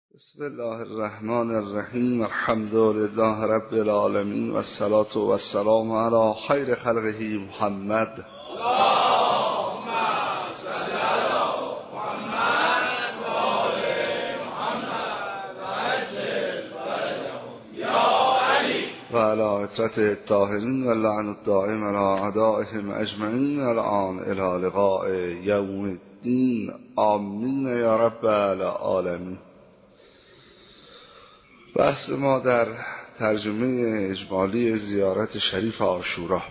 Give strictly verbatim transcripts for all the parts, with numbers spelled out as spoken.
بسم الله الرحمن الرحیم. الحمد لله رب العالمین و الصلاة و السلام علی خیر خلقه محمد. اللهم صل علی محمد و آل محمد و عجل فرجهم یا علی و علی عترة الطاهرین و لعن الدائم علی اعدائهم اجمعین الان الی لقاء یوم الدین. آمین یا رب العالمین. بحث ما در ترجمه اجمالی زیارت شریف عاشورا.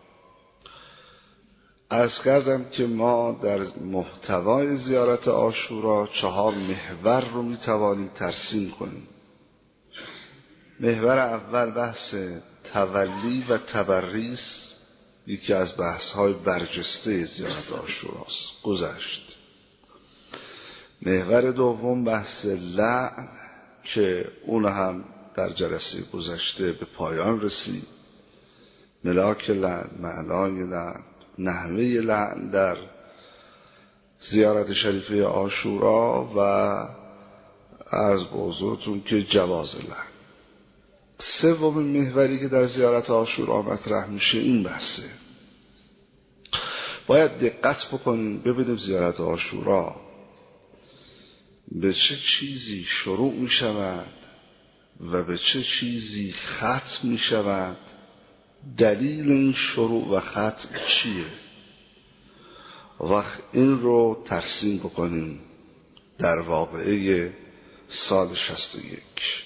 عرض کردم که ما در محتوای زیارت عاشورا چهار محور رو میتوانیم ترسیم کنیم. محور اول بحث تولی و تبریس، یکی از بحث‌های برجسته زیارت عاشوراست، گذشت. محور دوم بحث لعن که اون هم در جلسه گذشته به پایان رسید. ملاک لعن، معنای لعن، نحوه لعن در زیارت شریفه عاشورا و عرض به حضورتون که جواز لعن. سوم محوری که در زیارت عاشورا مطرح میشه این بحثه. باید دقت بکنیم ببینیم زیارت عاشورا به چه چیزی شروع می شود و به چه چیزی ختم می شود. دلیل این شروع و ختم چیه؟ وقت این رو ترسیم بکنیم در واقعه سال شصت و یک.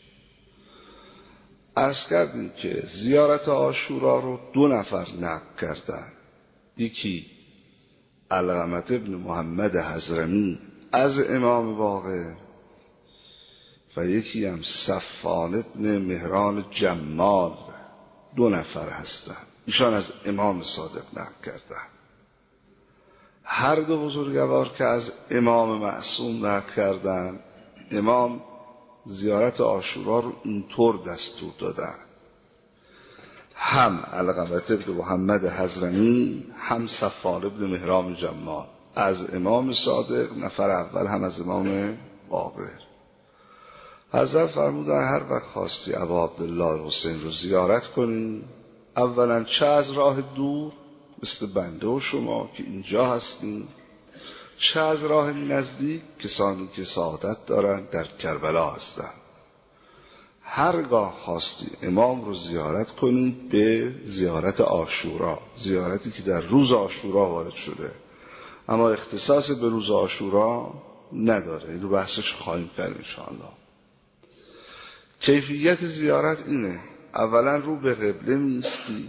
عرض کردیم که زیارت عاشورا رو دو نفر نقل کردن. یکی علقمة ابن محمد حضرمی از امام باقر و یکی هم صفوان ابن مهران جمال. دو نفر هستن، ایشان از امام صادق نقل کردن. هر دو بزرگوار که از امام معصوم نقل کردن، امام زیارت عاشورا رو اینطور دستور دادن: هم علقمة ابن محمد حضرمی، هم صفوان ابن مهران جمال. از امام صادق نفر اول، هم از امام باقر. حضرت فرمودن هر وقت خواستی ابا عبدالله حسین رو زیارت کنی، اولا چه از راه دور مثل بنده و شما که اینجا هستیم، چه از راه نزدیک کسانی که سعادت دارن در کربلا هستن. هرگاه خواستی امام رو زیارت کنی به زیارت عاشورا، زیارتی که در روز عاشورا وارد شده، اما اختصاص به روز عاشورا نداره. این رو بحثش خواهیم کرد انشاءالله. کیفیت زیارت اینه: اولا رو به قبله میستی،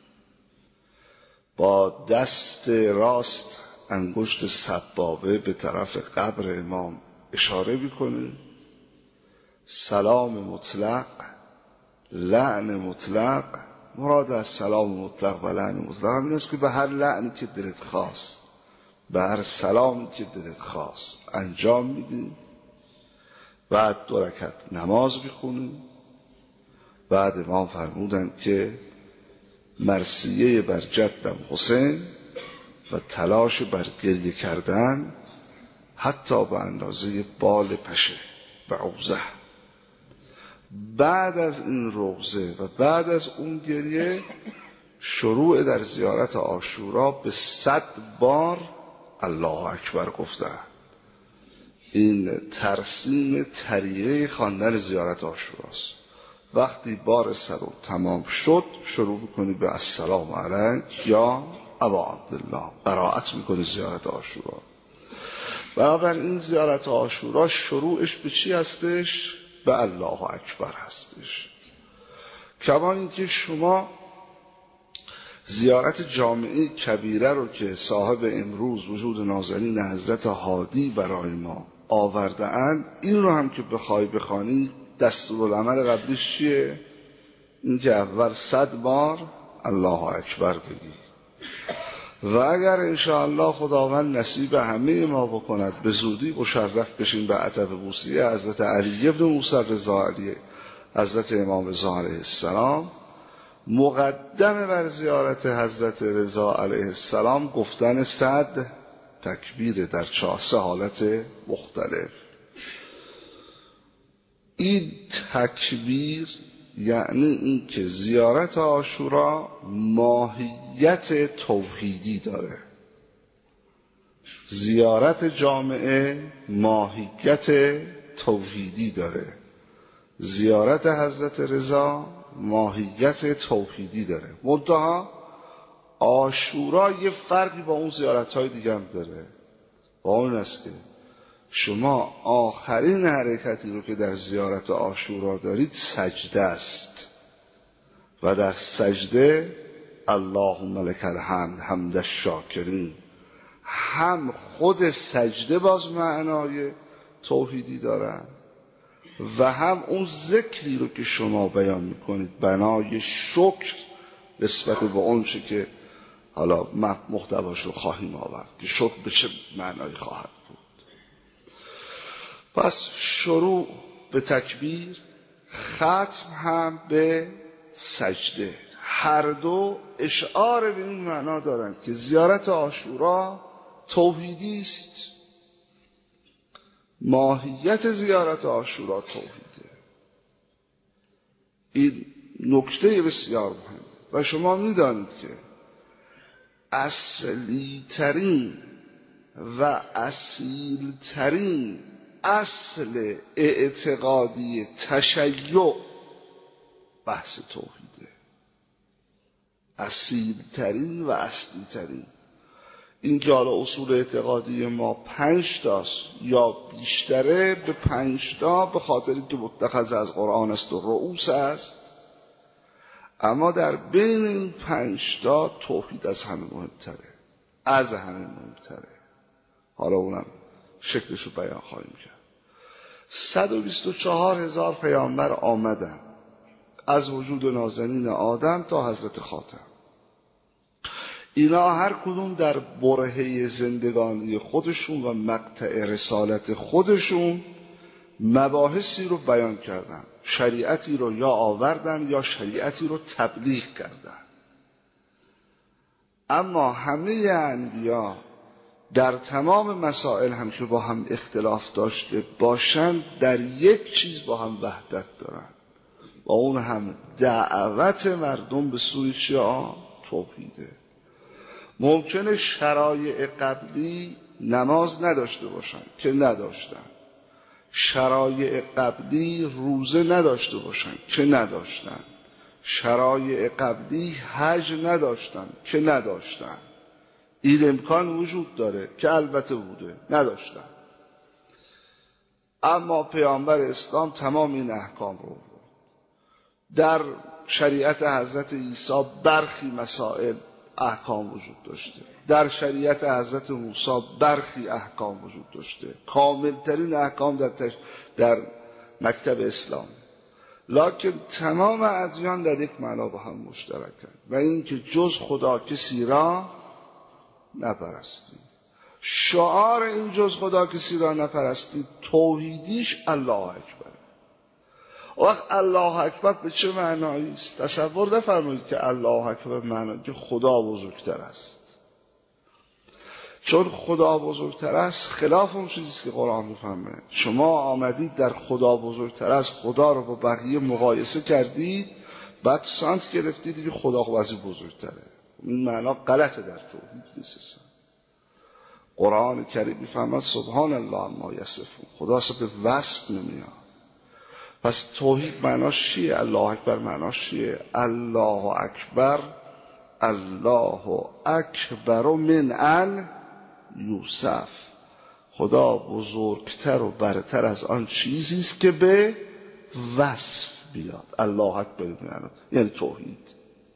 با دست راست انگشت سبابه به طرف قبر امام اشاره میکنی. سلام مطلق، لعن مطلق. مراد از سلام مطلق و لعن مطلق این است که به هر لعنی که دلت خواست، به هر سلامی که دلت خواست انجام میدی. بعد دو رکعت نماز بخونی. بعد امام فرمودن که مرثیه بر جدم حسین و تلاش بر گریه کردن حتی به اندازه بال پشه بعوزه. بعد از این روزه و بعد از اون گریه شروع در زیارت عاشورا به صد بار الله اکبر گفتن. این ترسیم طریقه خواندن زیارت عاشوراست. وقتی بار سر تمام شد شروع میکنی به السلام علیک یا ابا عبدالله، قرائت میکنی زیارت عاشورا. بنابراین این زیارت عاشورا شروعش به چی هستش؟ به الله اکبر هستش. کما اینکه شما زیارت جامعه کبیره رو که صاحب امروز وجود نازنین حضرت هادی برای ما آورده اند، این رو هم که بخوای بخوانی دستورالعمل قبلیش چیه؟ این که اول صد بار الله اکبر بگی. و اگر انشاءالله خداوند نصیب همه ما بکند به زودی مشرف بشین به عتب بوسیه حضرت علی ابن موسی رضا علیه، حضرت امام رضا علیه السلام، مقدم بر زیارت حضرت رضا علیه السلام گفتن صد تکبیر در چهار سه حالت مختلف. این تکبیر یعنی این که زیارت عاشورا ماهیت توحیدی داره. زیارت جامعه ماهیت توحیدی داره. زیارت حضرت رضا ماهیت توحیدی داره. منتها عاشورا یه فرقی با اون زیارت‌های دیگه هم داره. با اون است که شما آخرین حرکتی رو که در زیارت عاشورا دارید سجده است و در سجده اللهم لک الحمد حمد الشاکرین. هم خود سجده باز معنای توحیدی دارن و هم اون ذکری رو که شما بیان میکنید بنای شکر نسبت به اون چه که حالا محتواش رو خواهیم آورد که شکر به چه معنایی خواهد بود. پس شروع به تکبیر، ختم هم به سجده، هر دو اشعار به این معنا دارند که زیارت عاشورا توحیدی است. ماهیت زیارت عاشورا توحیده. این نکته بسیار مهم و شما میدانید که اصلی ترین و اصیل ترین اصل اعتقادی تشیع بحث توحیده. اصیل ترین و اصلی ترین. این که حالا اصول اعتقادی ما پنج تاست یا بیشتره، به پنج تا به خاطری که متخذ از قرآن است و رؤوس است، اما در بین این پنج تا توحید از همه مهمتره، از همه مهمتره. حالا اونم شکلش رو بیان خواهیم کرد. صد و بیست و چهار هزار پیامبر آمدن از وجود نازنین آدم تا حضرت خاتم. اینا هر کدوم در برهه زندگانی خودشون و مقطع رسالت خودشون مباحثی رو بیان کردن، شریعتی رو یا آوردن یا شریعتی رو تبلیغ کردن. اما همه انبیا در تمام مسائل هم که با هم اختلاف داشته باشند در یک چیز با هم وحدت دارن، با اون هم دعوت مردم به سوی چیه؟ توحیده. ممکنه شرایع قبلی نماز نداشته باشن که نداشتن، شرایع قبلی روزه نداشته باشن که نداشتن، شرایع قبلی حج نداشتن که نداشتن. این امکان وجود داره که البته بوده، نداشتن. اما پیامبر اسلام تمام این احکام رو بود. در شریعت حضرت عیسی برخی مسائل احکام وجود داشته، در شریعت حضرت موسی برخی احکام وجود داشته، کاملترین احکام در, تش... در مکتب اسلام. لکن تمام ادیان در یک معنا با هم مشترکند و این که جز خدا کسی را نپرستید. شعار این جز خدا کسی را نپرستید توحیدیش الله اکبر. وقت الله اکبر به چه معنایی است؟ تصور نفرمایید که الله اکبر معنی که خدا بزرگتر است، چون خدا بزرگتر است خلاف اون چیزی که قرآن میفهمه. شما آمدید در خدا بزرگتر است خدا رو با بقیه مقایسه کردید، بعد سانت گرفتید که خدا خوازی بزرگتره. این معنا غلطه، در توحید نیست. قرآن کریم میفهمد سبحان الله اما یصفون، خدا اصلا به وصف نمیاد. پس توحید معناش چیه؟ الله اکبر معناش چیه؟ الله اکبر، الله اکبر من ان یوسف. خدا بزرگتر و برتر از آن چیزی است که به وصف بیاد. الله اکبر معناش یعنی توحید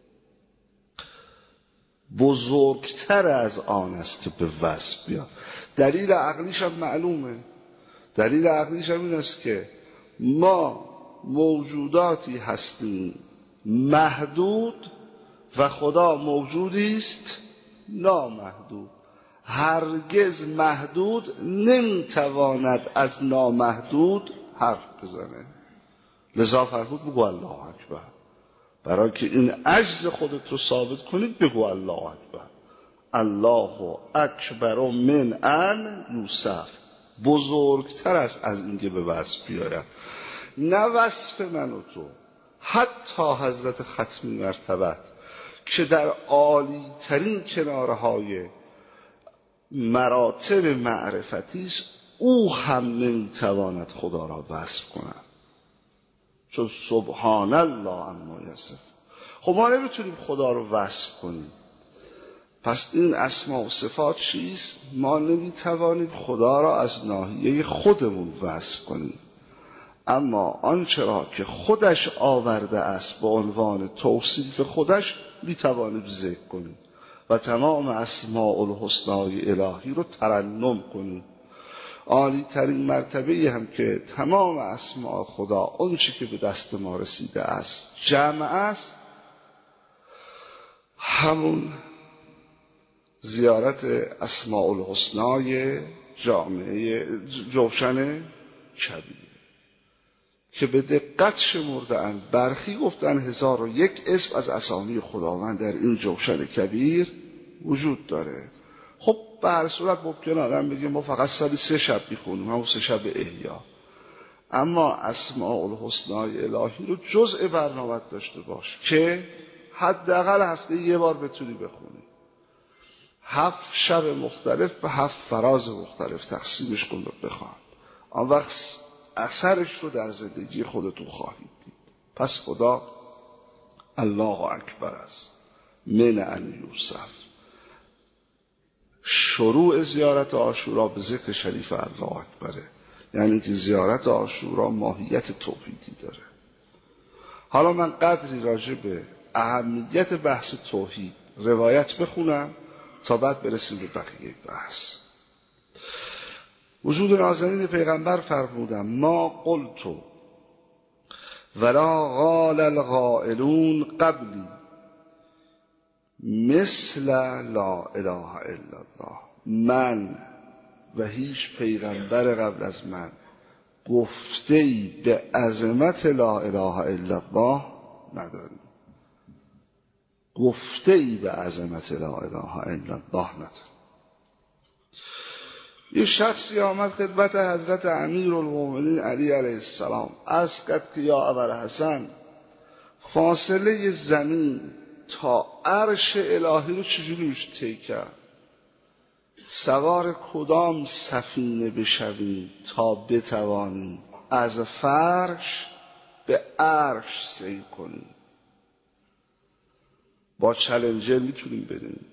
بزرگتر از آن است که به وصف بیاد. دلیل عقلیش هم معلومه. دلیل عقلیش هم این است که ما موجوداتی هستیم محدود و خدا موجودی است نامحدود. هرگز محدود نمیتواند از نامحدود حرف بزنه. لذا فرمود بگو الله اکبر. برای که این عجز خودت رو ثابت کنید بگو الله اکبر. الله اکبر من ان یوسف، بزرگتر است از اینکه به وصف بیاید. نه وصف من و تو، حتی حضرت ختمی مرتبت که در عالی ترین کنارهای مراتب معرفتیش، او هم نمیتواند خدا را وصف کند، چون سبحان الله عما یصفون. خب ما نمیتونیم خدا رو وصف کنیم، پس این اسما و صفات چیست؟ ما نمیتوانیم خدا را از ناحیه خودمون وصف کنیم، اما آنچه را که خودش آورده است به عنوان توصیف خودش میتوانیم ذکر کنیم و تمام اسماء الحسنای الهی رو ترنم کنیم. عالی ترین مرتبه هم که تمام اسماء خدا آنچه که به دست ما رسیده است جمع است، همون زیارت اسماء الحسنای جامعه جوشن کبیر که به دقت شمردن، برخی گفتن هزار و یک اسم از اسامی خداوند در این جوشن کبیر وجود داره. خب به هر صورت ممکن آدم بگه ما فقط سالی سه شب میخونیم، همون سه شب احیا، اما اسماء الحسنای الهی رو جزء برنامه داشته باش که حداقل هفته یه بار بتونی بخونی. هفت شب مختلف به هفت فراز مختلف تقسیمش کن و بخوان، آن وقت اثرش رو در زندگی خودتون خواهید دید. پس خدا الله اکبر است من ان یوسف. شروع زیارت عاشورا به ذکر شریف الله اکبره، یعنی که زیارت عاشورا ماهیت توحیدی داره. حالا من قدری راجع به اهمیت بحث توحید روایت بخونم تا بعد برسیم به بقیه بحث. وجود نازنین پیغمبر فرمودم ما قلتو ولا قال القائلون قبلی مثل لا اله الا الله. من و هیچ پیغمبر قبل از من گفته‌ای به عظمت لا اله الا الله نداریم. گفته‌ای به عظمت لا اله الا الله نداریم. یه شخصی آمد خدمت حضرت امیرالمومنین علی علیه السلام، عرض کرد که یا ابوالحسن، فاصله زمین تا عرش الهی رو چجوری میشه طی کرد؟ سوار کدام سفینه بشویم تا بتوانیم از فرش به عرش سیر کنیم؟ با چالنجر میتونیم بریم،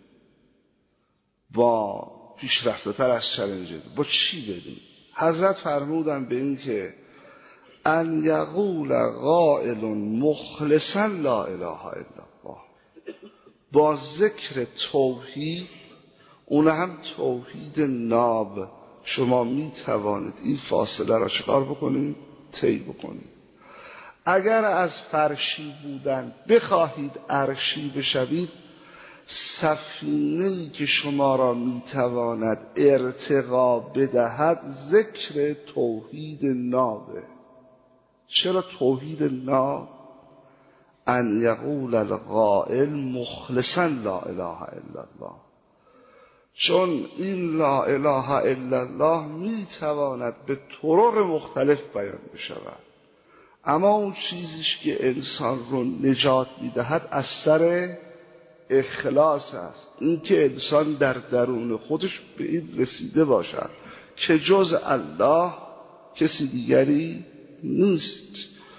با پیشرفته تر از چالنجر با چی بریم؟ حضرت فرمودن به این که ان یقول قائل مخلصا لا اله الا الله، با ذکر توحید، اون هم توحید ناب، شما می توانید این فاصله را چکار بکنید؟ طی بکنید. اگر از فرشی بودن بخواهید عرشی بشوید، سفینه‌ای که شما را می تواند ارتقا بدهد ذکر توحید نابه. چرا توحید ناب؟ ان یقول القائل مخلصا لا اله الا الله، چون این لا اله الا الله می تواند به طرق مختلف بیان بشود، اما اون چیزیش که انسان رو نجات می دهد از سر اخلاص است. این که انسان در درون خودش به این رسیده باشد که جز الله کسی دیگری نیست.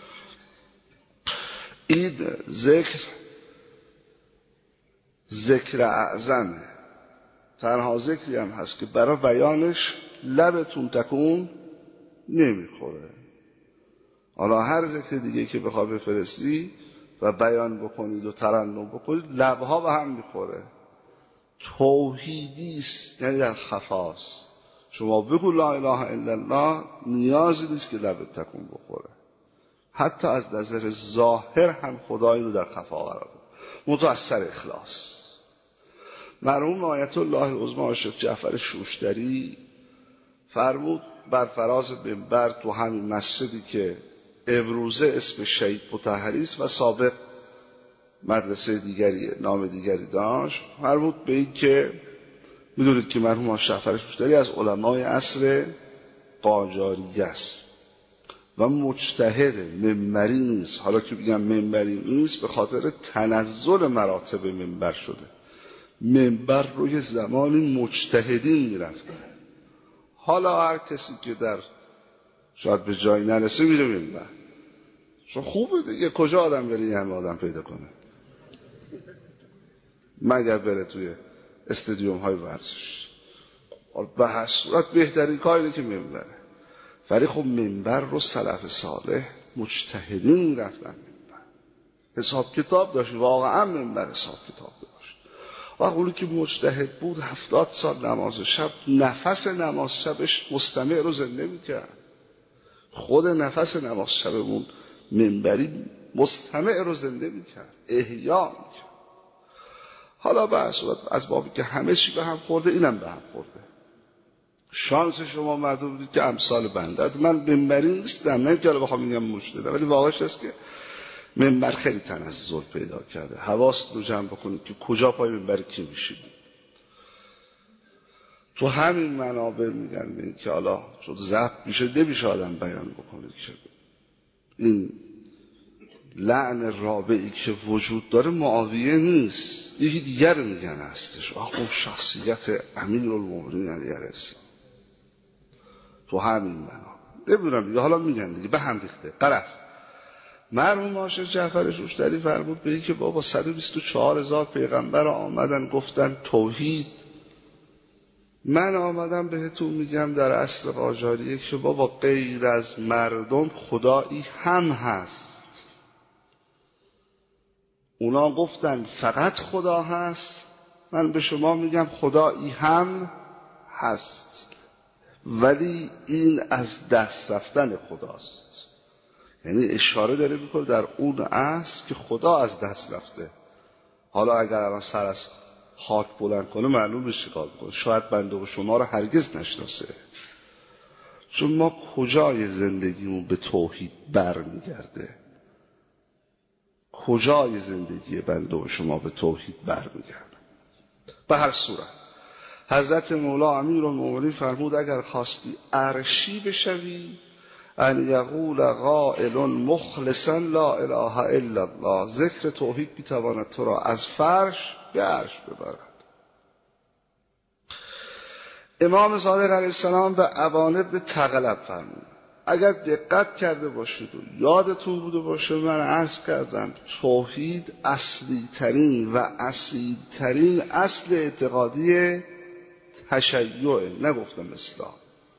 این ذکر ذکر اعظمه، تنها ذکری هم هست که برای بیانش لبتون تکون نمیخوره. حالا هر ذکر دیگه که بخواه بفرستی و بیان بکنید و ترنم بکنید لبها به هم میخوره. توحیدیست، یعنی در خفاست. شما بگو لا اله الا الله، نیازی نیست که لبت تکون بخوره. حتی از نظر ظاهر هم خدایی رو در خفا قرار داد، متأثر اخلاص. مرحوم آیت الله العظمی شیخ جعفر شوشتری فرمود بر فراز منبر تو همین مسجدی که امروزه اسم شهید مطهری است و سابق مدرسه دیگری نام دیگری داشت، فرمود به این که میدونید که مرحوم شیخ جعفر شوشتری از علمای عصر قاجاریه است و مجتهد، منبری نیست. حالا که بگم منبری نیست به خاطر تنزل مراتب منبر شده. منبر روی زمانی مجتهدین میرفتن، حالا هر کسی که در شاید به جایی نرسه میره منبر، چون خوبه دیگه. کجا آدم بره یه همه آدم پیدا کنه مگر بره توی استادیوم های ورزش؟ به هر صورت بهترین کاری که منبره. ولی خب منبر رو سلف صالح مجتهدین رفتن منبر، حساب کتاب داشت، واقعا منبر حساب کتاب داشت. و اونی که مجتهد بود هفتاد سال نماز شب، نفس نماز شبش مستمع رو زنده میکرد. خود نفس نماز شبمون منبری مستمع رو زنده میکرد، احیا میکرد. حالا به صورت از بابی که همه چی به هم خورده، اینم به هم خورده. شانس شما معدود بودید که امثال بنده. من منبری نیستم، نه که حالا بخوام میگم مجتهدم، ولی واقعش هست که منبر خیلی تنزل پیدا کرده. حواست رو جمع بکنید که کجا پای منبر کی میشید. تو همین منابع میگن که حالا چون ضبط میشه نمیشه آدم بیان بکنه که این لعن رابعی که وجود داره معاویه نیست، یکی دیگر میگن هستش. آخه شخصیت امیرالمومنین علیه السلام تو همین منابع نمیدونم دیگه، حالا میگن دیگه به هم ریخته. قرص مرحوم عاشق جعفر شوشتری فرمود به این که بابا صد و بیست و چهار هزار پیغمبر آمدن گفتن توحید، من آمدم بهتون میگم در عصر قاجاریه که بابا غیر از مردم خدایی هم هست. اونا گفتن فقط خدا هست، من به شما میگم خدایی هم هست، ولی این از دست رفتن خداست. یعنی اشاره داره میکنه در اون اصل که خدا از دست رفته. حالا اگر الان سر از خاک بلند کنه معلوم بشه کار کنه، شاید بنده و شما رو هرگز نشناسه. چون ما کجای زندگیمون به توحید بر میگرده؟ کجای زندگی بنده و شما به توحید بر میگرده؟ به هر صورت حضرت مولا امیرالمومنین فرمود اگر خواستی عرشی بشوی ان یقول قائل مخلصا لا اله الا الله، ذکر توحید میتواند تو را از فرش به عرش ببرد. امام صادق علیه السلام به ابان ابن تغلب فرمود اگر دقت کرده باشید و یادتون بوده باشه من عرض کردم توحید اصلی ترین و اصیل ترین اصل اعتقادی تشیعه، نگفتم اسلام.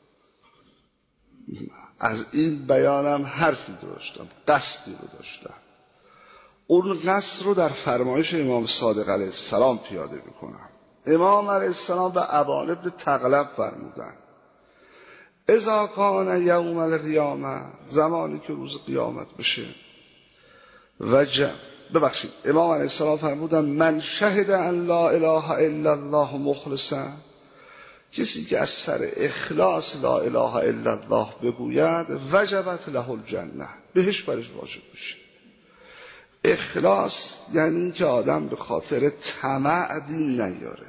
از این بیانم حرفی داشتم، قصدی رو داشتم. اون قصد رو در فرمایش امام صادق علیه السلام پیاده میکنم. امام علیه السلام به ابان ابن تغلب فرمودن اذا کان یوم القیامه، زمانی که روز قیامت بشه، وجه ببخشید امام علیه السلام فرمودن من شهد ان لا اله الا الله مخلصا، کسی که از سر اخلاص لا اله الا الله بگوید وجبت له الجنه، بهش برش واجب میشه. اخلاص یعنی که آدم به خاطر طمع دین نیاره،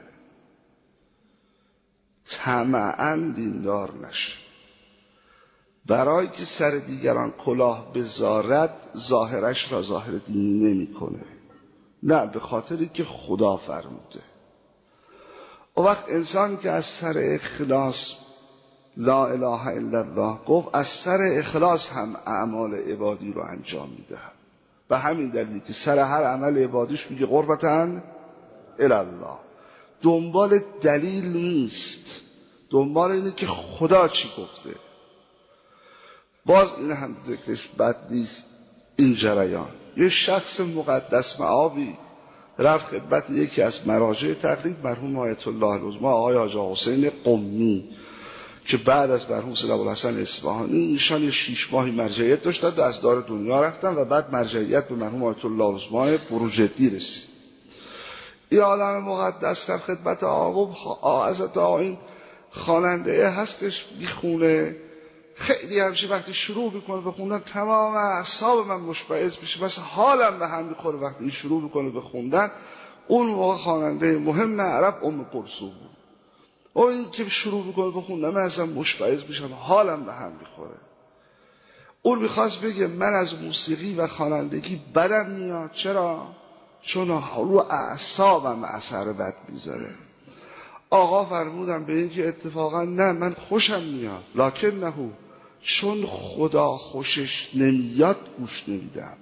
طمعاً دیندار نشه، برای که سر دیگران کلاه بذارد ظاهرش را ظاهر دینی نمی کنه، نه به خاطری که خدا فرموده. و وقت انسانی که از سر اخلاص لا اله الا الله گفت، از سر اخلاص هم اعمال عبادی رو انجام میده. به همین دلیل که سر هر عمل عبادیش میگه قربتن الی الله، دنبال دلیل نیست، دنبال اینه که خدا چی گفته. باز این هم ذکرش بد نیست. این جریان یه شخص مقدس معابی رفت خدمت یکی از مراجع تقلید مرحوم آیت الله العظمی آقای حاجی حسین قمی که بعد از مرحوم سید ابوالحسن اصفهانی ایشان یه شیش ماهی مرجعیت داشتند و از دار دنیا رفتن و بعد مرجعیت به مرحوم آیت الله العظمی بروجردی رسید. این آدم مقدس رفت خدمت آقا حضرت آقا این خواننده هستش میخونه، خیلی همچی وقتی شروع میکنه به خوندن تمام اعصاب من مشمئز میشه، مثلا حالم به هم میخوره وقتی این شروع میکنه به خوندن. اون موقع خواننده مهم عرب ام کلثوم بود، و این که شروع میکنه به خوندن من اصلا مشمئز میشم، حالم به هم میخوره. اون میخواست بگه من از موسیقی و خوانندگی بدم میاد. چرا؟ چون رو اعصابم اثر بد میذاره. آقا فرمودن به این که اتفاقا نه، من خوشم میاد، لکن نهو، چون خدا خوشش نمیاد گوش نمیدم.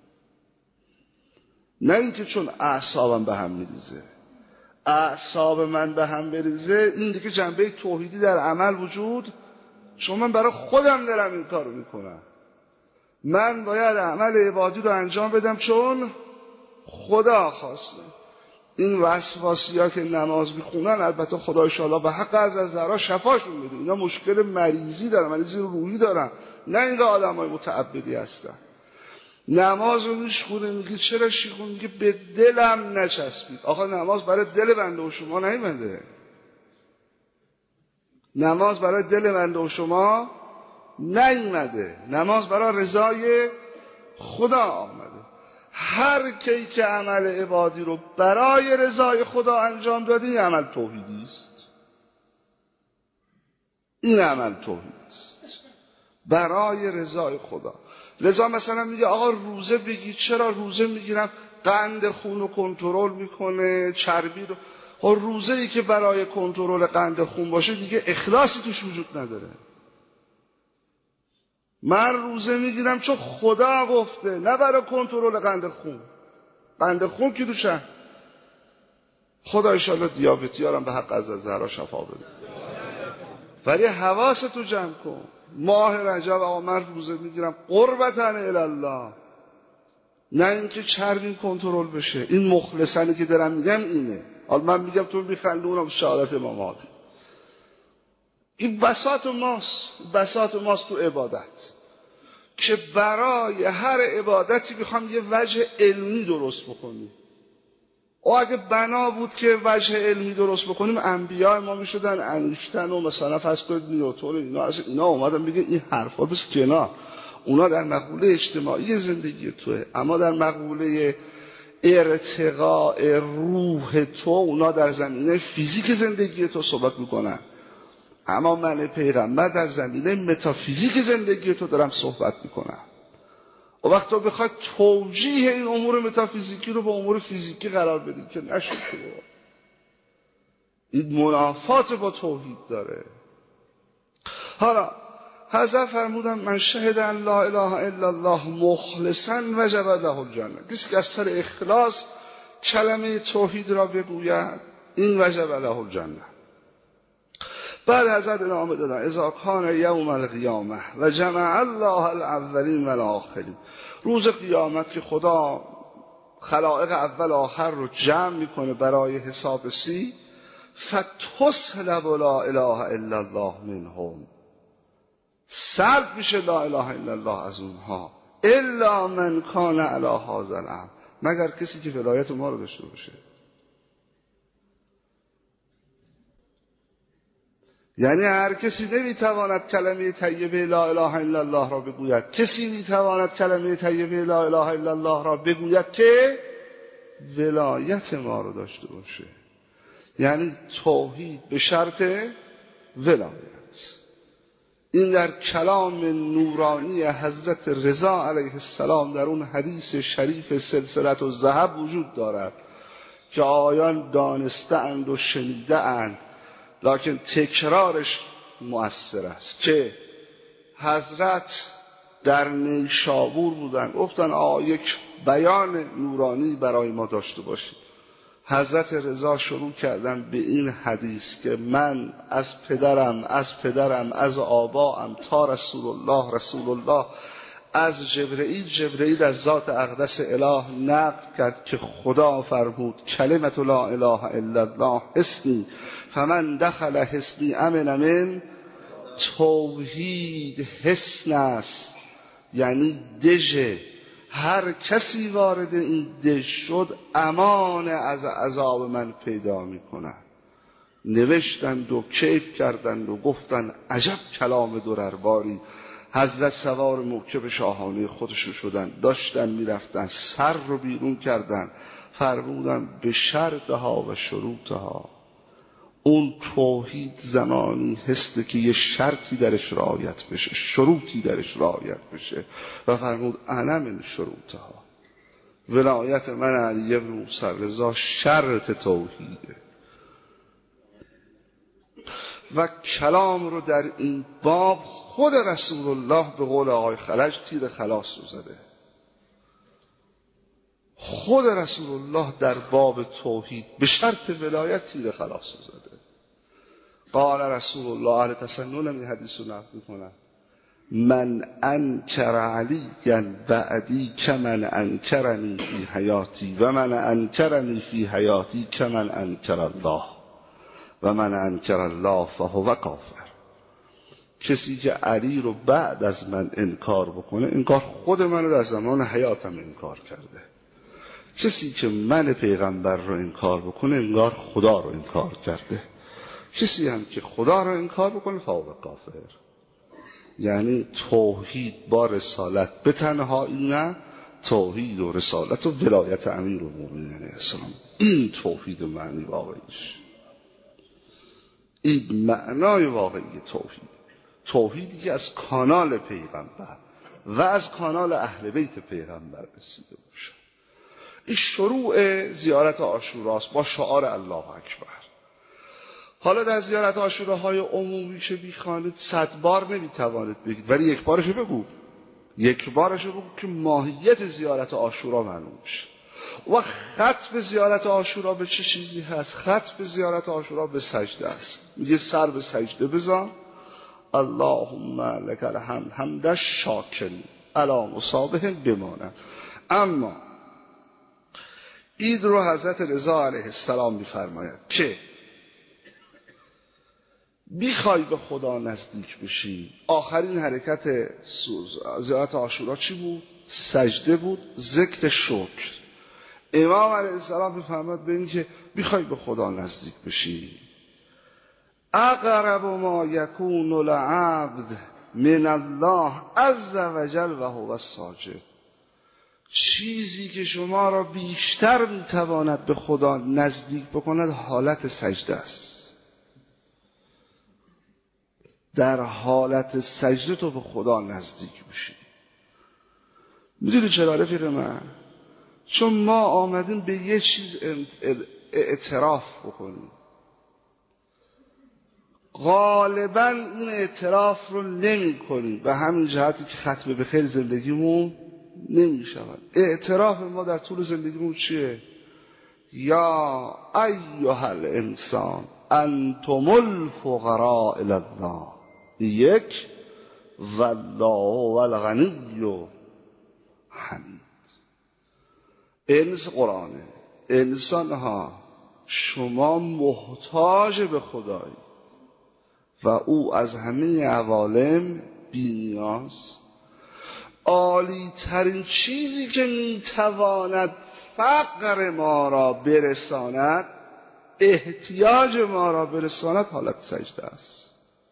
نه اینکه چون اعصابم به هم میریزه. اعصاب من به هم بریزه، این دیگه جنبه توحیدی در عمل وجود، چون من برای خودم دارم این کارو میکنم. من باید عمل عبادی رو انجام بدم چون خدا خواسته. این وسواسی ها که نماز میخونن، البته خدا انشاءالله به حق از زهرا شفاشون بده، اینا مشکل مریضی دارن، مریضی روحی دارن، نه اینکه آدم های متعبدی هستن. نماز رو میخونه، میگه چرا شیخون؟ میگه به دلم نچسبید. آقا نماز برای دل بنده و شما نیومده. نماز برای دل بنده و شما نیومده. نماز برای رضای خدا آمده. هر کی که عمل عبادی رو برای رضای خدا انجام داده، این عمل توحیدی است. این عمل توحیدی است برای رضای خدا. لذا مثلا میگه آقا روزه بگی. چرا روزه میگیرم؟ قند خون رو کنترل میکنه، چربی رو. و روزه ای که برای کنترل قند خون باشه دیگه اخلاصی توش وجود نداره. من روزه میگیرم چون خدا گفته، نه برای کنترل قند خون. قند خون کی دوشن؟ خدا انشاءالله دیابتیارم به حق از زهرا شفا بده. ولی حواستو جمع کن. ماه رجب آقا من روزه میگیرم قربتن الله، نه اینکه چربین کنترل بشه. این مخلصنی که دارم میگم اینه. حالا من میگم تو میخندی، اونم شهادت امام مهدی. این بساط ماست، بساط ماست تو عبادت، که برای هر عبادتی میخوام یه وجه علمی درست بکنیم. او اگه بنا بود که وجه علمی درست بکنیم، انبیاء ما میشدن انیشتن و مثلا فرض کنید نیوتن، اینا از اینا اومدن بگه این حرفا بس کنار. اونا در مقوله اجتماعی زندگی توه، اما در مقوله ارتقاء روح تو، اونا در زمینه فیزیک زندگی تو صحبت میکنن. اما من پیغمبر در زمینه متافیزیک زندگی تو دارم صحبت میکنم. و وقت تو بخواد توجیه این امور متافیزیکی رو به امور فیزیکی قرار بدیم که نشد که این منافات با توحید داره. حالا حضرت فرمودن من شهد ان لا اله الا الله مخلصا وجب له الجنه. کسی که از سر اخلاص کلمه توحید را بگوید، این وجب له الجنه. بعد حضرت ادامه دادن اذا کان یوم القیامه و جمع الله الاولین و الاخرین. روز قیامت که خدا خلائق اول آخر رو جمع میکنه برای حساب سی، فتسلب لا اله الا الله منهم، سلب میشه لا اله الا الله از اونها، الا من کان علی هذا الامر، مگر کسی که ولایت ما رو داشته باشه. یعنی هر کسی نمیتواند کلمه طیبه لا اله الا الله را بگوید. کسی میتواند کلمه طیبه لا اله الا الله را بگوید که ولایت ما رو داشته باشه. یعنی توحید به شرط ولایت. این در کلام نورانی حضرت رضا علیه السلام در اون حدیث شریف سلسلة الذهب وجود دارد که آیان دانسته اند و شنیده اند، لکن تکرارش مؤثر است، که حضرت در نیشابور بودن، گفتن آقا یک بیان نورانی برای ما داشته باشید. حضرت رضا شروع کردن به این حدیث که من از پدرم از پدرم از آباام تا رسول الله رسول الله، از جبرئیل جبرئیل از ذات اقدس اله نقل کرد که خدا فرمود کلمت لا اله الا الله حسنی فمن دخل حسنی امن من. توحید حسن است، یعنی دژ. هر کسی وارد این دژ شد امان از عذاب من پیدا میکنه. نوشتند و کیف کردند و گفتند عجب کلام دررباری. حضرت سوار موکب شاهانه خودشون شدن، داشتن میرفتن، سر رو بیرون کردن، فرمودن به شرطها و شروطها. اون توحید زمانی هسته که یه شرطی درش رعایت بشه، شروطی درش رعایت بشه و فرمود انا من شروطها. ولایت من علی بن موسی رضا شرط توحیده. و کلام رو در این باب خود رسول الله به قول آقای خلج تیر خلاص رو زده. خود رسول الله در باب توحید به شرط ولایت تیر خلاص رو زده. قال رسول الله، اهل تسنن این حدیث رو نقل میکنن، من انکر علی بعدی کمن انکرنی فی حیاتی و من انکرنی فی حیاتی کمن انکر الله و من انکر الله فهو کافر. کسی که علی رو بعد از من انکار بکنه انکار خود منو در زمان حیاتم انکار کرده. کسی که من پیغمبر رو انکار بکنه انگار خدا رو انکار کرده. کسی هم که خدا رو انکار بکنه فهو کافر. یعنی توحید با رسالت به تنهایی نه، توحید و رسالت و ولایت امیرالمومنین اسلام، این توحید معنی واقعیش، این معنای واقعی توحید. توحیدی که از کانال پیغمبر و از کانال اهل بیت پیغمبر رسیده باشه. این شروع زیارت عاشوراست با شعار الله اکبر. حالا در زیارت عاشوراهای عمومی که بیخوانید صد بار نمیتوانید بگید، ولی یک بارشو بگو، یک بارشو بگو که ماهیت زیارت عاشورا معلوم شه. و ختم زیارت عاشورا به چه چیزی هست؟ ختم زیارت عاشورا به سجده است. میگه سر به سجده بزن، اللهم لک الحمد حمد شاکری علی مصابه بمانه. اما عید رو حضرت رضا علیه السلام میفرماید که بیخوای به خدا نزدیک بشی، آخرین حرکت زیارت عاشورا چی بود؟ سجده بود، ذکر شکر. امام علیه السلام میفرماید به این که بیخوای به خدا نزدیک بشی، اقرب ما یکون العبد من الله عز وجل و هو الساجد. چیزی که شما را بیشتر میتواند به خدا نزدیک بکند حالت سجده است. در حالت سجده تو به خدا نزدیک میشی. میدونی چرا رفیق من؟ چون ما آمدیم به یه چیز اعتراف بکنیم. غالبا این اعتراف رو نمی کنیم و همین جهتی که ختم به خیر زندگیمون نمی شود. اعتراف ما در طول زندگیمون چیه؟ یا ایها الانسان انتم الفقراء الی الله، یک، والله والغنی و حمید. انس قرآنه. انسان ها شما محتاج به خدایی و او از همه عوالم بی‌نیاز. عالی ترین چیزی که میتواند فقر ما را برساند، احتیاج ما را برساند، حالت سجده است.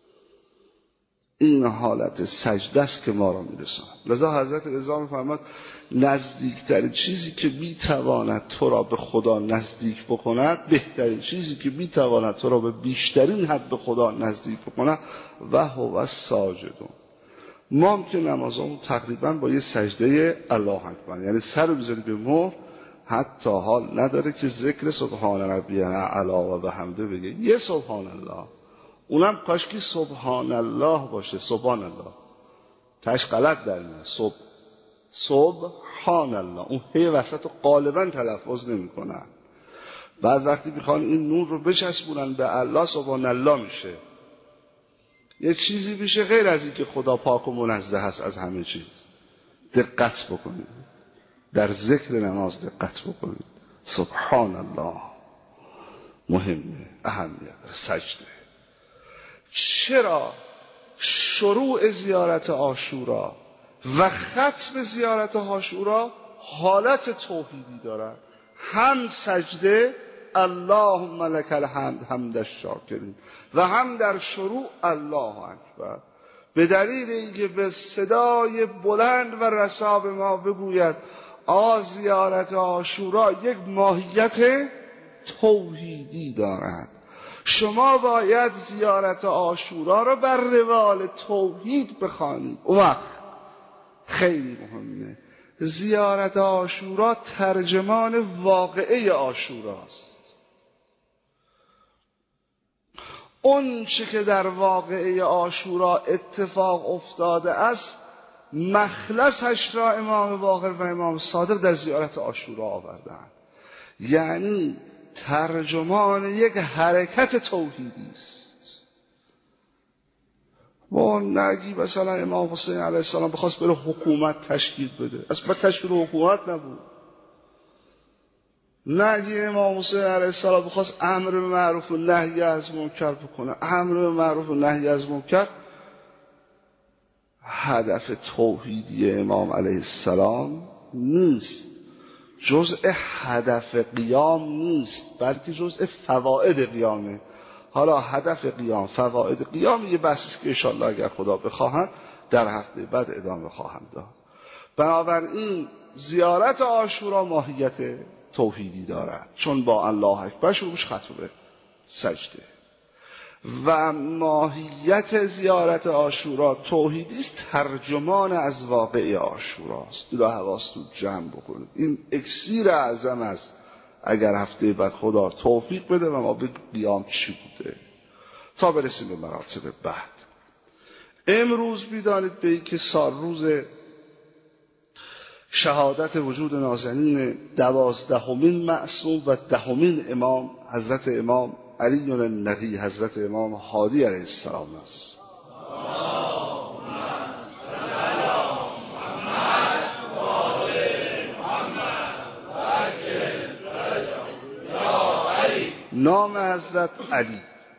این حالت سجده است که ما را میرساند. لذا حضرت رضا میفرماد نزدیکترین چیزی که میتواند تو را به خدا نزدیک بکند، بهترین چیزی که میتواند تو را به بیشترین حد به خدا نزدیک بکند و هو الساجد. ما هم که نمازمون تقریبا با یه سجده الله اکبر، یعنی سر رو بذاری به مهر، حتی حال نداره که ذکر سبحان ربی الاعلی و بحمده بگه. یه سبحان الله، اونم کاش که سبحان الله باشه، سبحان الله تاش غلط در میاد، صبح سبحان الله، اون هی وسط رو غالبا تلفظ نمی کنن. بعد وقتی میخوان این نور رو بچسبونن به الله، سبحان الله میشه، یه چیزی میشه غیر از این که خدا پاک و منزه هست از همه چیز. دقت بکنید در ذکر نماز، دقت بکنید. سبحان الله مهمه، اهمیت داره. سجده. چرا شروع زیارت عاشورا و ختم زیارت عاشورا حالت توحیدی دارن؟ هم سجده اللهم لک الحمد حمد الشاکرین و هم در شروع الله اکبر، به دلیل اینکه به صدای بلند و رسا به ما بگوید آ زیارت عاشورا یک ماهیت توحیدی دارد. شما باید زیارت عاشورا رو بر روال توحید بخوانید. اون وقت خیلی مهمه، زیارت عاشورا ترجمان واقعه عاشوراست. اون چه که در واقعه عاشورا اتفاق افتاده است، مخلصش را امام باقر و امام صادق در زیارت عاشورا آوردند. یعنی ترجمان یک حرکت توحیدی است. ما نگی مثلا امام حسین علیه السلام بخواست بره حکومت تشکیل بده، اصلا تشکیل حکومت نبود. نگی امام حسین علیه السلام بخواست امر به معروف و نهی از منکر بکنه، امر به معروف و نهی از منکر هدف توحیدی امام علیه السلام نیست، جزء هدف قیام نیست، بلکه جزء فواید قیامه. حالا هدف قیام، فواید قیام یه بحثی که انشاءالله اگر خدا بخواهد در هفته بعد ادامه خواهم داد. بنابراین زیارت عاشورا ماهیت توحیدی دارد، چون با الله اکبر شروع میشه ختم به سجده. و ماهیت زیارت عاشورا توحیدی است، ترجمان از واقع عاشوراست. این را حواستون جمع بکنید. این اکسیر اعظم است. اگر هفته بعد خدا توفیق بده و ما به قیام چی بوده تا برسیم به مراتب بعد. امروز بیدانید به این که سال روز شهادت وجود نازنین دوازدهمین معصوم و دهمین امام حضرت امام علی النقی حضرت امام هادی علیه السلام است. نام حضرت علی،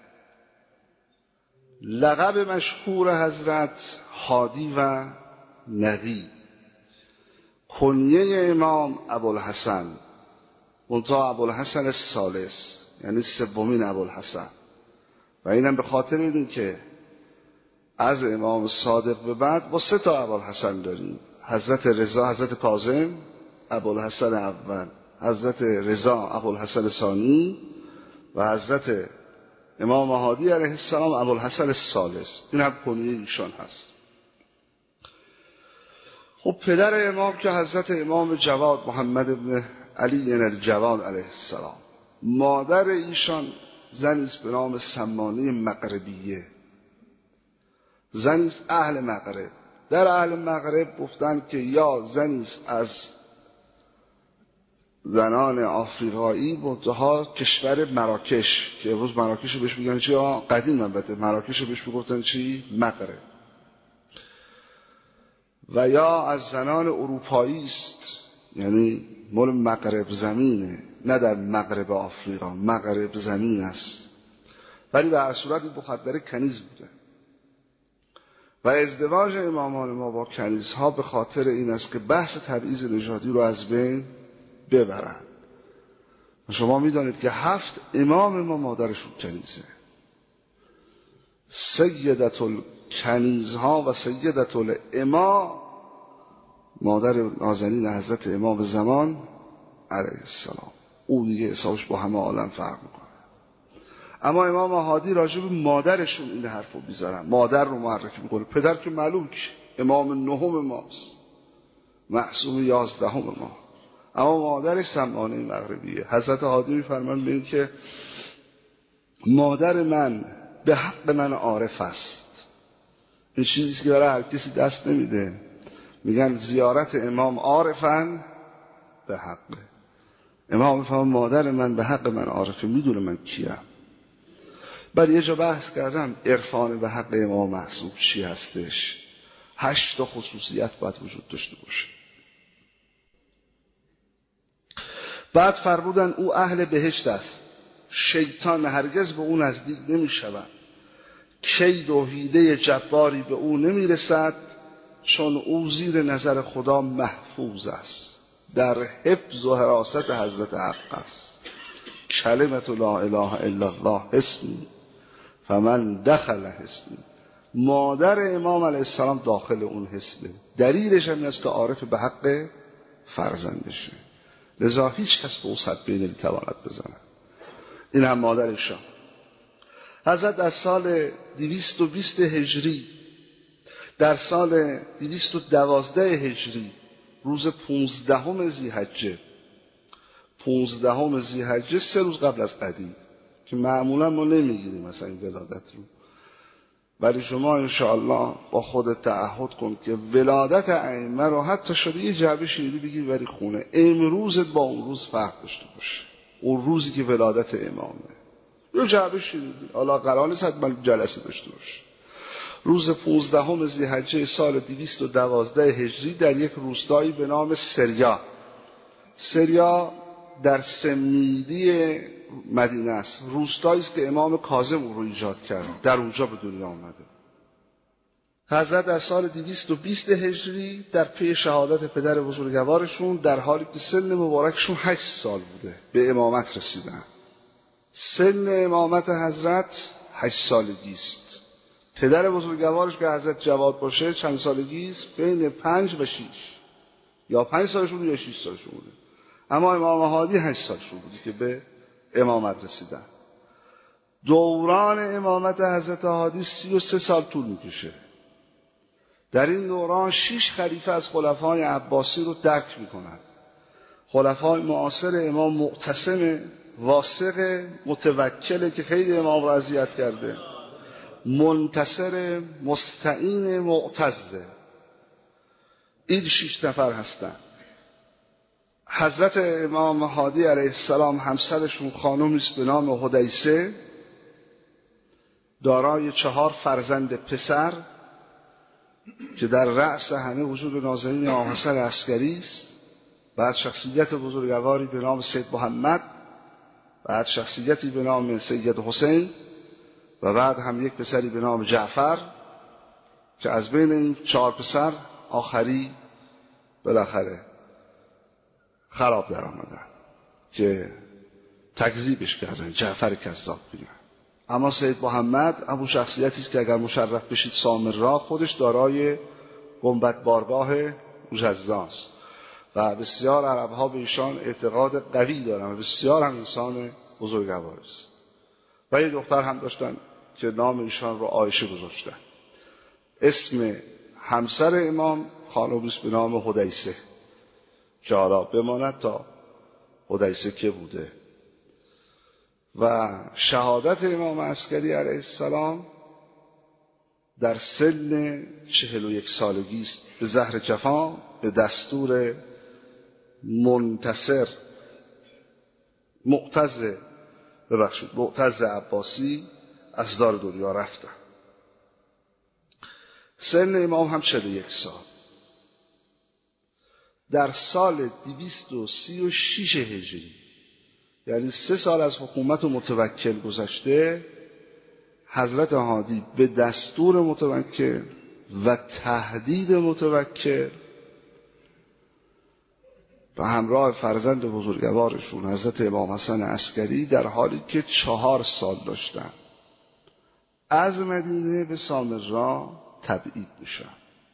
لقب مشهور حضرت هادی و نقی، کنیه امام ابوالحسن، منتها ابوالحسن الثالث یعنی سومین ابوالحسن. و اینم به خاطر این که از امام صادق به بعد با سه تا ابوالحسن داریم، حضرت رضا حضرت کاظم ابوالحسن اول، حضرت رضا ابوالحسن ثانی و حضرت امام هادی علیه السلام ابوالحسن الثالث. این هم کنیه ایشان هست. خب پدر امام که حضرت امام جواد محمد ابن علی الجواد علیه السلام، مادر ایشان زنی است به نام سمانه مغربیه، زنی است اهل مغرب. در اهل مغرب گفتند که یا زنی است از زنان آفریقایی منتها کشور مراکش، که امروز مراکش رو بهش میگن چی؟ قدیم البته مراکش رو بهش میگفتن چی؟ مغرب. و یا از زنان اروپایی است، یعنی مال مغرب زمینه، نه در مغرب آفریقا، مغرب زمین است، ولی به هر صورت این مخدر کنیز بوده. و ازدواج امامان ما با کنیزها به خاطر این است که بحث تبعیض نژادی رو از بین ببرند. شما میدانید که هفت امام ما مادرشون کنیزه. سیدت الکنیزها و سیدت الامام مادر نازنین حضرت امام زمان علیه السلام. او دیگه حسابش با همه عالم فرق میکنه. اما امام هادی راجع به مادرشون این حرفو بیزارن، مادر رو معرفی میکنه. پدر که معلوم که امام نهم ماست، معصوم یازدهم ما، اما مادرش سمانه مغربیه. حضرت هادی میفرمان به این که مادر من به حق من عارف است. این چیزی که برای هر کسی دست نمیده. میگن زیارت امام عارفن به حقه. امام میفرمان مادر من به حق من عارفه، میدونه من کیم. بعد یه جا بحث کردم عرفان به حق امام معصوم چی هستش. هشت تا خصوصیت باید وجود داشته باشه. بعد فرمودن او اهل بهشت است، شیطان هرگز به او نزدیک نمی شود، کید و حیله جباری به او نمی رسد، چون او زیر نظر خدا محفوظ است، در حفظ و حراست حضرت حق است. کلمت لا اله الا الله حسنی فمن دخل حسنی. مادر امام علیه السلام داخل اون حسنه. دلیلش هم است که عارف به حق فرزندشه، لذا هیچ کس به او صد بینه نمیتواند بزنه. این هم مادرشان. حضرت در سال دویست و بیست هجری، در سال دویست و دوازده هجری، روز پونزدهم ذی‌حجه، پونزدهم ذی‌حجه سه روز قبل از قدیر که معمولا ما نمیگیریم مثلا این ولادت رو، ولی شما انشاءالله با خودت تعهد کن که ولادت ائمه رو حتی شده یه جعبه شیری بگیر بری خونه، امروزت با اون روز فرق داشته باشه. اون روزی که ولادت امامه یه جعبه شیری، حالا قرار نیست حتما جلسه داشته باشه. روز پونزدهم ذی‌حجه سال دویست و دوازده هجری در یک روستایی به نام سریا، سریا در سمیدی مدینه است، روستایی است که امام کاظم او رو ایجاد کرد، در اونجا به دنیا آمده. حضرت در سال دویست و بیست هجری در پی شهادت پدر بزرگوارشون در حالی که سن مبارکشون هشت سال بوده به امامت رسیدن. سن امامت حضرت هشت سالگی است. پدر بزرگوارش که حضرت جواد باشه چند سالگی است؟ بین پنج و شیش، یا پنج سالشون بوده یا شیش سالشون بوده. اما امام هادی هشت سالشون بوده که به امامت رسیدن. دوران امامت حضرت هادی سی و سه سال طول میکشه. در این دوران شش خلیفه از خلفای عباسی رو درک میکنند. خلفای معاصر امام معتصم واثق متوکله که خیلی امام رو اذیت کرده، منتصر مستعین معتزه، این شش نفر هستند. حضرت امام هادی علیه السلام همسرشون خانومی است به نام حدیثه، دارای چهار فرزند پسر که در رأس همه وجود نازنین امام حسن عسکری است. بعد شخصیت بزرگواری به نام سید محمد، بعد شخصیتی به نام سید حسین و بعد هم یک پسری به نام جعفر که از بین این چهار پسر آخری بالاخره خراب در آمدن که تکذیبش کردن، جعفر کذاب بینن. اما سید محمد ابو شخصیتی است که اگر مشرف بشید سامرا خودش دارای گنبد بارگاه مجزاست و بسیار عرب‌ها به ایشان اعتقاد قوی دارن و بسیار هم انسان بزرگواری است. و یه دختر هم داشتن که نام ایشان رو عایشه گذاشتن. اسم همسر امام خانومی است به نام حدیثه که حالا بماند تا حدیثه که بوده. و شهادت امام عسکری علیه السلام در سن چهل و یک سالگی است به زهر جفا به دستور منتصر معتز ببخشید معتز عباسی از دار دنیا رفتن. سن امام هم چهل و یک سال. در سال دویست و سی و شش هجری، یعنی سه سال از حکومت متوکل گذشته، حضرت هادی به دستور متوکل و تهدید متوکل و همراه فرزند بزرگوارشون حضرت امام حسن عسکری در حالی که چهار سال داشتن از مدینه به سامرا تبعید میشن.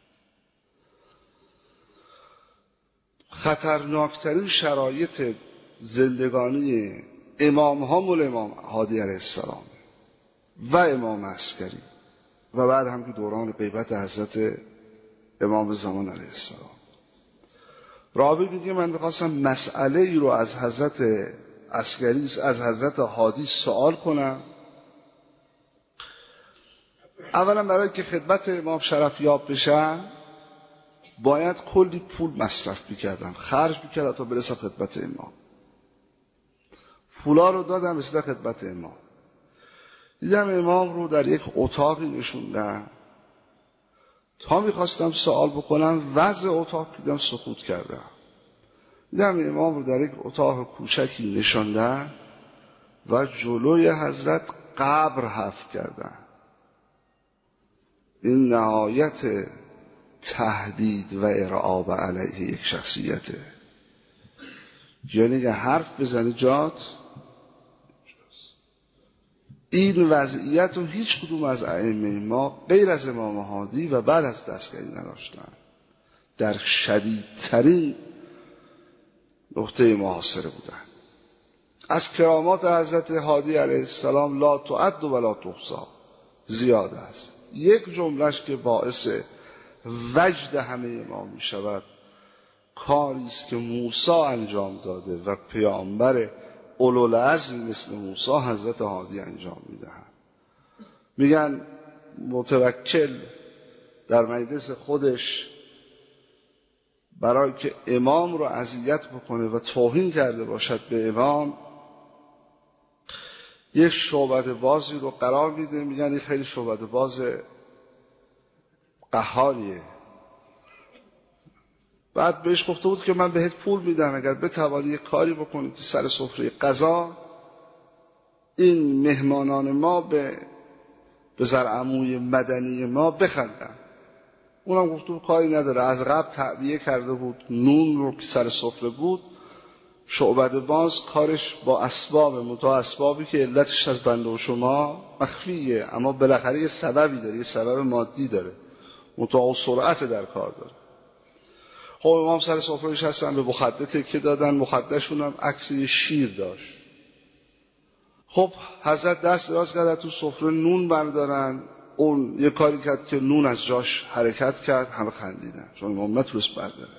خطرناکترین شرایط زندگانی امام ها مول امام هادی علیه السلام و امام عسکری و بعد هم که دوران غیبت حضرت امام زمان علیه السلام. راوی میگه من میخواستم مسئله ای رو از حضرت عسکری از حضرت هادی سوال کنم. اولا برای که خدمت امام شرف یاب بشن باید کلی پول مصرف میکردم، خرج میکردم تا برسم خدمت امام. پولا رو دادم رسیدم خدمت امام. دیدم امام رو در یک اتاقی نشوندن، تا میخواستم سوال بکنم وضع اتاق دیدم سکوت کردم. دیدم امام رو در یک اتاق کوچکی نشوندن و جلوی حضرت قبر حفر کردن. این نهایت تهدید و ارعاب علیه یک شخصیته. یعنی که حرف بزنی جات. این وضعیت رو هیچ کدوم از ائمه ما غیر از امام هادی و بعد از دستگیری نداشتن. در شدیدترین نقطه محاصره بودن. از کرامات حضرت هادی علیه السلام لا تعد ولا تحصی زیاد است. یک جملهش که باعث وجد همه ما می شود کاری است که موسی انجام داده و پیامبر اولوالعزم مثل موسی حضرت هادی انجام میدهند. میگن متوکل در مجلس خودش برای که امام رو اذیت بکنه و توهین کرده باشد به امام یک شعبده بازی رو قرار میده. میگن این خیلی شعبده باز قهاریه. بعد بهش گفته بود که من بهت پول میدم اگر بتوانی یک کاری بکنی که سر سفره غذا این مهمانان ما به به زرعموی مدنی ما بخندن. اونم گفته بود کاری نداره. از قبل تعبیه کرده بود نون رو که سر سفره بود. شعبده باز کارش با اسباب متا اسبابی که علتش از بنده و شما مخفیه، اما بالاخره یه سببی داره، یه سبب مادی داره، متا و سرعت در کار داره. خب امام سر سفرهش هستن، به مخده تکه دادن. مخدهشون هم عکس یه شیر داشت. خب حضرت دست دراز کردن تو سفره نون بردارن. اون یه کاری کرد که نون از جاش حرکت کرد، همه خندیدن چون امام نتونست برداره.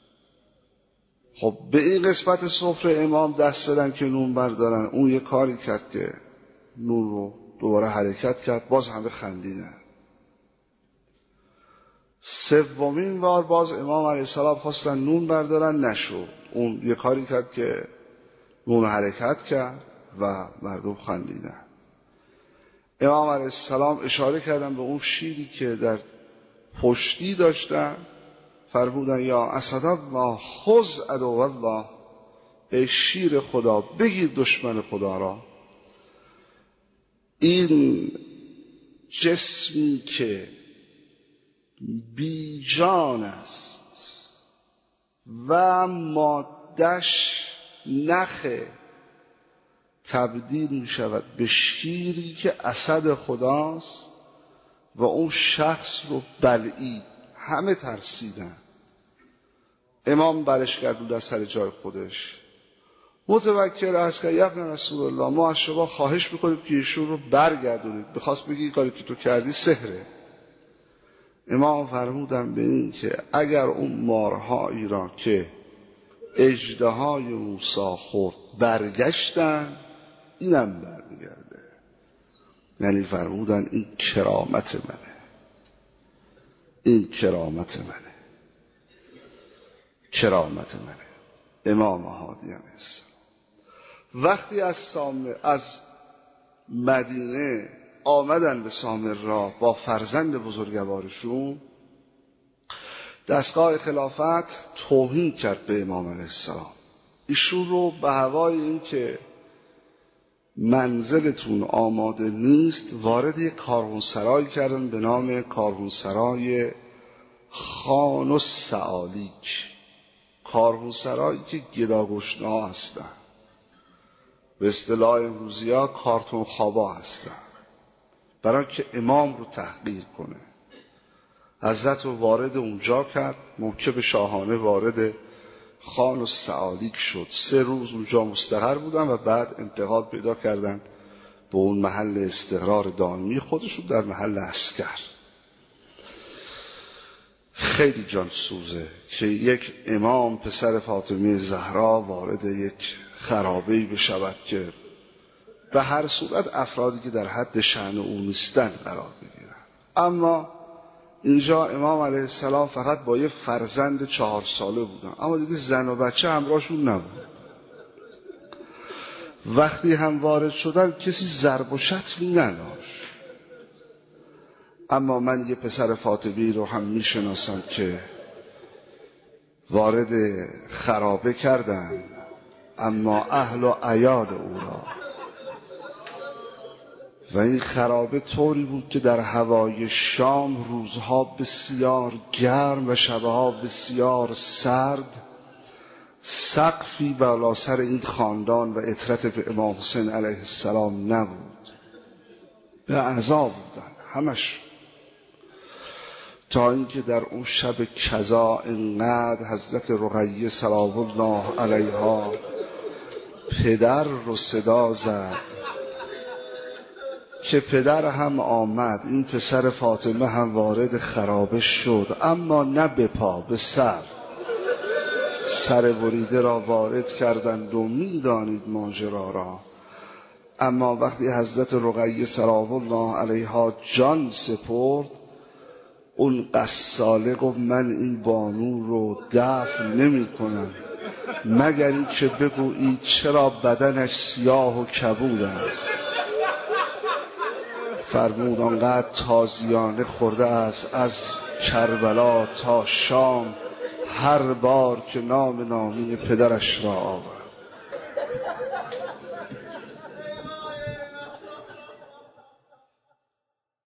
خب به این قسمت سفره امام دست دادن که نون بردارن، اون یه کاری کرد که نون رو دوباره حرکت کرد، باز همه خندیدن. سومین بار باز امام علیه السلام خواستن نون بردارن، نشد. اون یه کاری کرد که نون حرکت کرد و مردم خندیدن. امام علیه السلام اشاره کردن به اون شیری که در پشتی داشتن، فرمودن یا اسد الله خذ عدو الله، ای شیر خدا بگیر دشمن خدا را. این جسمی که بی جان است و مادش نخه تبدیل می شود به شیری که اسد خداست و اون شخص رو بلعید. همه ترسیدن. امام برش گردون در سر جای خودش. متوکل از که یبن رسول الله ما از شما خواهش میکنیم که ایشون رو برگردونید. بخواست بگی کاری که تو کردی سحره. امام فرمودن به این که اگر اون مارهایی را که اژدهای موسی خورد برگشتن، اینم برمیگرده. یعنی فرمودن این کرامت منه، این کرامت منه، کرامت منه. امام هادی علیه السلام وقتی از سامر از مدینه آمدن به سامرا با فرزند بزرگوارشون، دستگاه خلافت توهین کرد به امام علیه السلام. ایشون رو به هوای این که منزلتون آماده نیست وارد یک کاروانسرای کردن به نام کاروانسرای خان السعالیک، کاروانسرایی که گداگشنا هستن، به اصطلاح امروزی ها کارتون خوابا هستن، برای که امام رو تحقیر کنه. حضرت رو وارد اونجا کرد، موکب شاهانه وارد خان السعالیک شد. سه روز اونجا مستقر بودن و بعد انتقال پیدا کردن به اون محل استقرار دائمی خودشون در محل عسکر. خیلی جان سوزه که یک امام پسر فاطمه زهرا وارد یک خرابه‌ای بشود که به هر صورت افرادی که در حد شأن او نیستند قرار بگیرن. اما اینجا امام علیه السلام فقط با یه فرزند چهار ساله بودن، اما دیگه زن و بچه همراهشون نبود. وقتی هم وارد شدن کسی ضرب و شتمی نداشت. اما من یه پسر فاطمی رو هم میشناسم که وارد خرابه کردن، اما اهل و عیال او را، و این خرابه طوری بود که در هوای شام روزها بسیار گرم و شبها بسیار سرد، سقفی بالا سر این خاندان و عطرت به امام حسین علیه السلام نبود. به عذاب بودن همش. تا اینکه در اون شب کذا انقدر حضرت رقیه سلام الله علیها پدر رو صدا زد که پدر هم آمد. این پسر فاطمه هم وارد خرابه شد، اما نه به پا، به سر. سر بریده را وارد کردند و می‌دانید ماجرا را. اما وقتی حضرت رقیه سلام الله علیها جان سپرد، اون قصاله گفت من این بانو رو دفن نمی کنم مگر این که بگویید چرا بدنش سیاه و کبود است. فرمود آنقدر تازیانه خورده است از کربلا تا شام، هر بار که نام نامی پدرش را آورد.